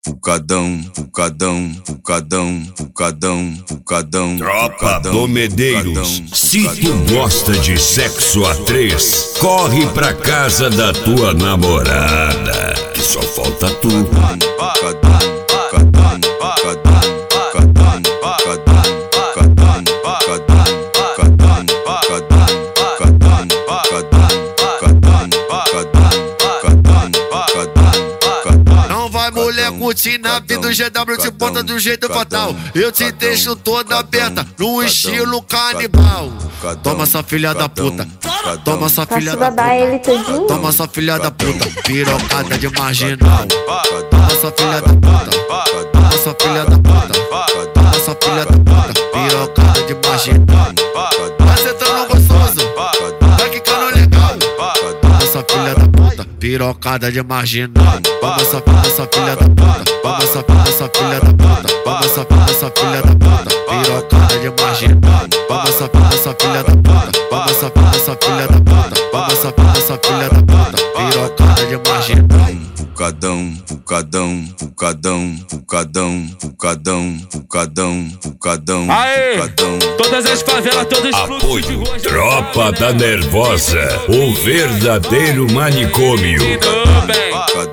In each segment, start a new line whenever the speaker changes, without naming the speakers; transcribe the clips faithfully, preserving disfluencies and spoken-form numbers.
pucadão, pucadão, pucadão, pucadão, pucadão.
Tropa do Medeiros, se tu gosta de sexo a três, corre pra casa da tua namorada, que só falta tu.
Mulher curtindo a vida do G W te bota do jeito fatal. Eu te deixo toda aberta no estilo canibal. Toma essa filha da puta, toma essa filha da puta, toma essa filha da puta, pirocada de marginal. Toma essa filha da puta, toma essa filha da puta, toma essa filha da puta, pirocada de marginal. Vai sentando gostoso, vai quicando legal. Toma essa filha da puta, pirocada de marginal. Vamos essa, essa filha da puta, vamos essa, essa filha da puta, vamos essa, essa filha da puta, pirocada de marginal. Vamos essa, essa filha da puta, vamos essa, essa filha da puta, vamos essa, essa filha da puta, pirocada de marginal.
Pucadão, pucadão, pucadão, pucadão, pucadão, pucadão, pucadão.
Aê!
Pucadão.
Todas as favelas, todos os fluxos de rua.
Tropa da Nervosa, o verdadeiro manicômio.
Tudo bem.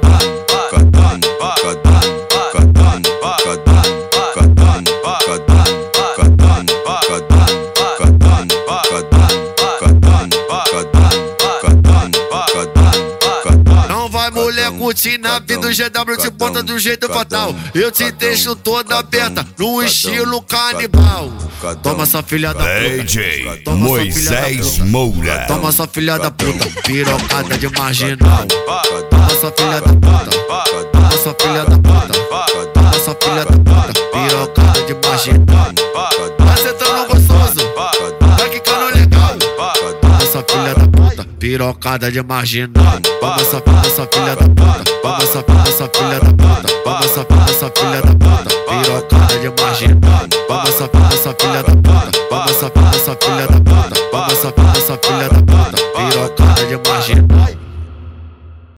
Mulher curtindo a vida do G W te bota do jeito fatal. Eu te deixo toda aberta no estilo canibal. Toma essa filha da puta,
D J Moisés Moura.
toma essa filha da puta, pirocada de marginal. Toma essa filha da puta, toma essa filha da puta, toma essa filha da puta, pirocada de marginal. Vai sentando gostoso, vai quicando legal. Toma essa filha da puta, pirocada de marginal. Vamos essa, essa filha da puta, vamos essa, essa filha da puta, vamos essa, essa filha da puta, pirocada de marginal. Vamos essa, essa filha da puta, vamos essa, essa filha da puta, vamos essa, essa filha da puta, pirocada de marginal.